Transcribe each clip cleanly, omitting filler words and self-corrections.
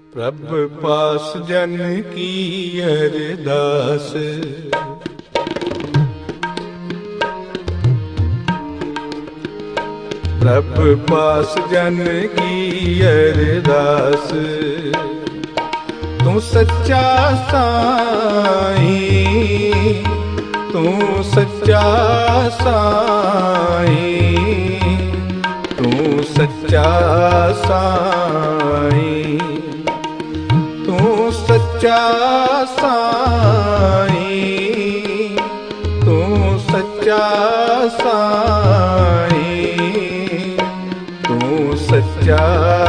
प्रभु पास जन की अरदास, प्रभु पास जन की अरदास। तू सच्चा साईं, तू सच्चा साईं, तू सच्चा साईं, तू सच्चा साईं, तू सच्चा साईं, तू सच्चा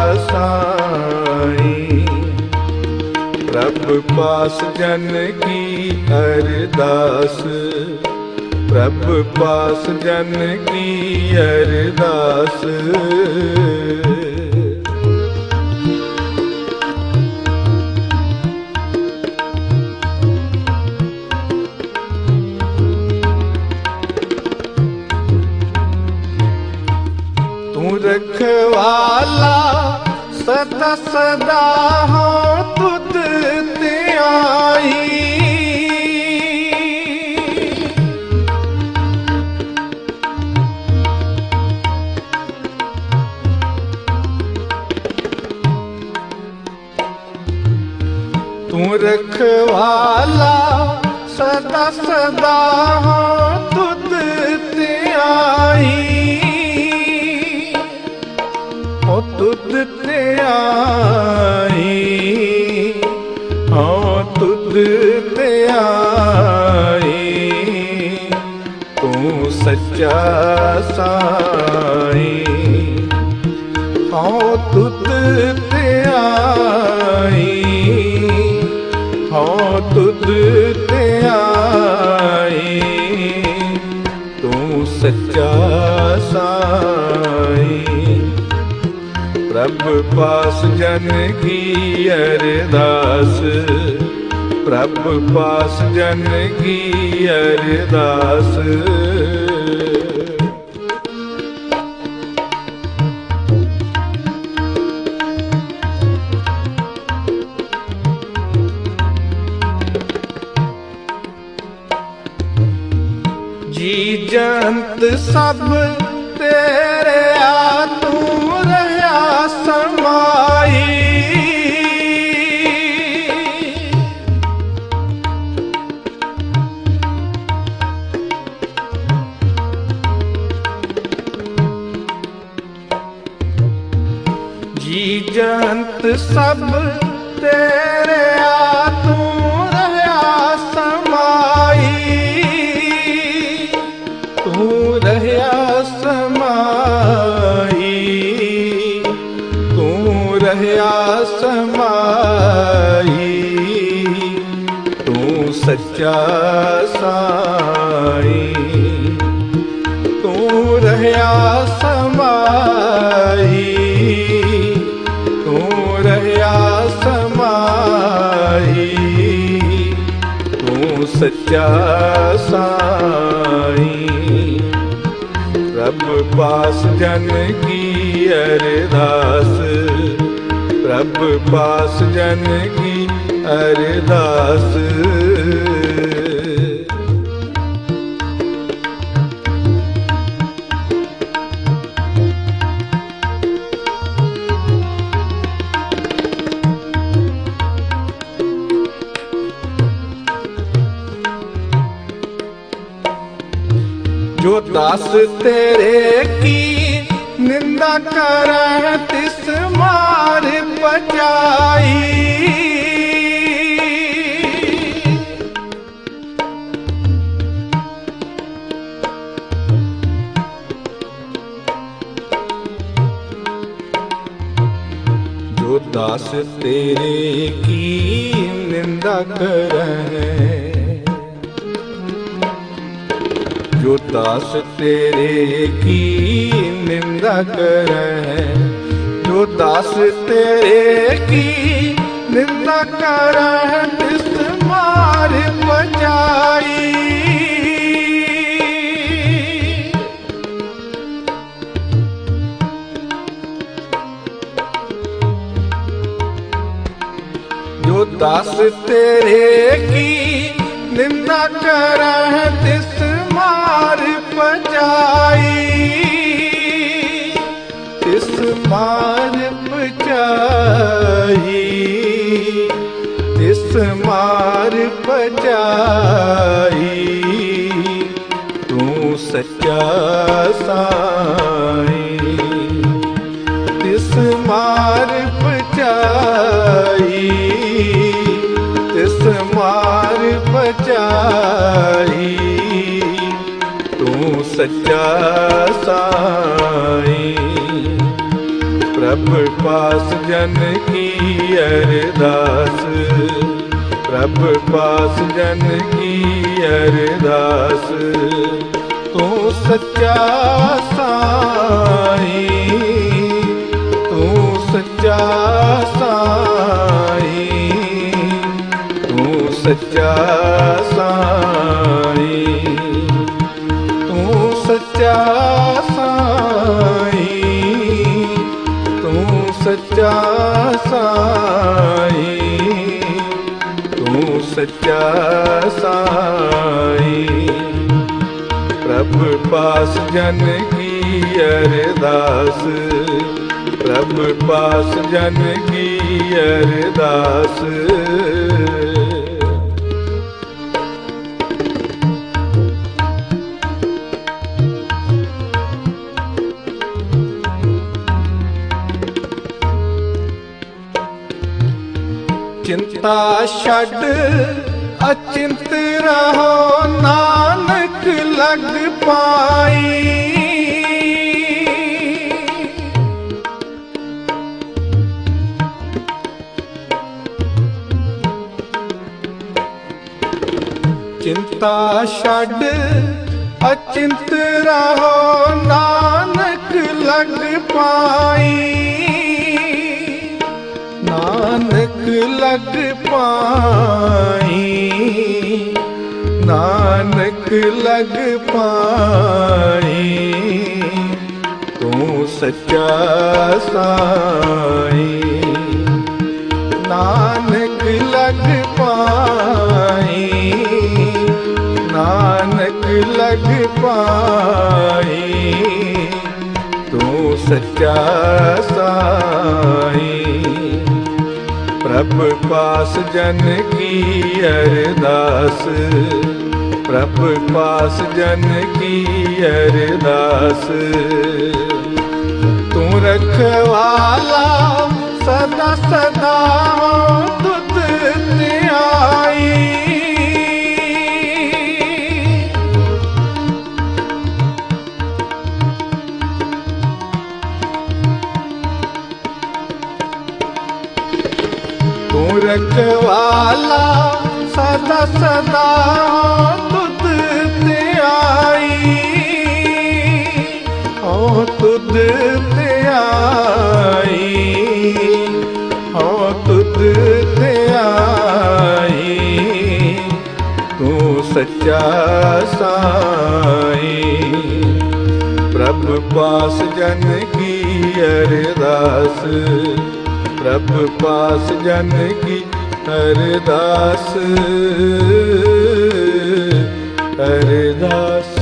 साईं। प्रभु पास जन की अरदास, प्रभु पास जन की अरदास। तू रखवाला सदा सदा हो तुद ते आई, तू रखवाला सदा सदा हो तुद ते आई, ओ तुद ते आई, ओ तुद ते आई। तू सच्चा साईं, ओ तुद ते आई, ओ तुद ते आई। तू सच्चा साईं। प्रभु पास जन की अरदास, प्रभु पास जन की अरदास। जी जंत सब तेरे आ तू रहा समाई, जी जंत सब तेरे आ तू रहा समाई, तू रहा समाई, तू रहा समाई। तू सच्चा साईं, तू रहा समाई, तू रहा समाई। तू सच्चा साईं। प्रभु पास जन की अरदास, प्रभु पास जन की अरदास। जो दास तेरे की निंदा करे तिस मार बचाई, जो दास तेरे की निंदा करे, जो दास तेरे की निंदा करे, जो दास तेरे की निंदा करे तिस मार बचाई। जो दास तेरे की निंदा करह तिस मार पचाई, तिस मार पचाई, तिस मार पचाई। तू सच्चा साई, तिस मार पचाई, तिस मार पचाई। तू सच्चा साई। प्रभ पास जन की अरदास, प्रभ पास जन की अरदास। तू सच्चा साई, तू सच्चा साई, तू सच्चा साई, तू सच्चा साई, तू सच्चा साई, तू सच्चा साई। प्रभ पास जन की अरदास, प्रभ पास जन की अरदास। चिंता छड़ अचिंत रहो नानक लग पाई, चिंता छड़ अचिंत रहो नानक लग पाई, नानक लग पाई, नानक लग पाई। तू सच्चा साई, नानक लग पाई, नानक लग पाई। तू सच्चा साई। प्रभ पास जन की अरदास, प्रभ पास जन की अरदास। तू रखवाला सदा सदा तुध ध्याई, तू रखवाला सदा सदा तुध ध्याई, ओ तुध ध्याई, ओ तुध ध्याई। तू सच्चा साई। प्रभ पास जन की अरदास, प्रभ पास जन की अरदास, अरदास।